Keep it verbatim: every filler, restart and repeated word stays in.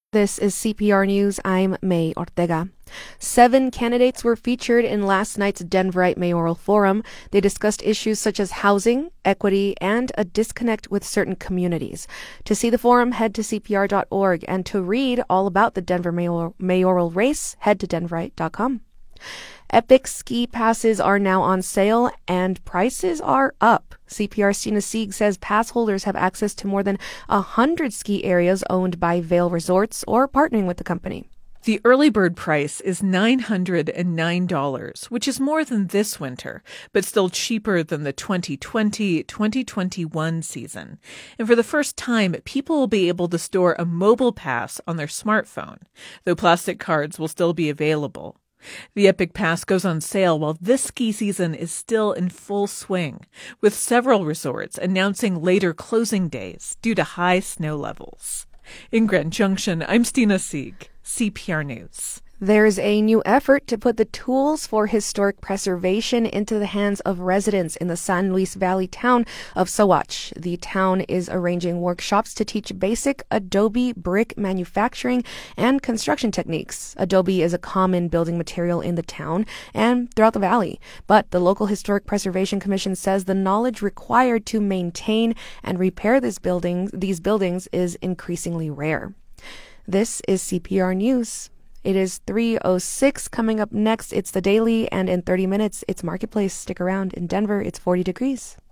This is C P R News. I'm May Ortega. Seven candidates were featured in last night's Denverite Mayoral Forum. They discussed issues such as housing, equity, and a disconnect with certain communities. To see the forum, head to C P R dot org, and to read all about the Denver mayor- mayoral race, head to denverite dot com. Epic ski passes are now on sale and prices are up. C P R's Stina Sieg says pass holders have access to more than one hundred ski areas owned by Vail Resorts or partnering with the company. The early bird price is nine hundred nine dollars, which is more than this winter, but still cheaper than the twenty twenty twenty twenty-one season. And for the first time, people will be able to store a mobile pass on their smartphone, though plastic cards will still be available. The Epic Pass goes on sale while this ski season is still in full swing, with several resorts announcing later closing days due to high snow levels. In Grand Junction, I'm Stina Sieg, C P R News. There's a new effort to put the tools for historic preservation into the hands of residents in the San Luis Valley town of Saguache. The town is arranging workshops to teach basic adobe brick manufacturing and construction techniques. Adobe is a common building material in the town and throughout the valley, but the local Historic Preservation Commission says the knowledge required to maintain and repair this building, these buildings is increasingly rare. This is C P R News. It is three oh six. Coming up next, it's The Daily, and in thirty minutes, it's Marketplace. Stick around. In Denver, it's forty degrees.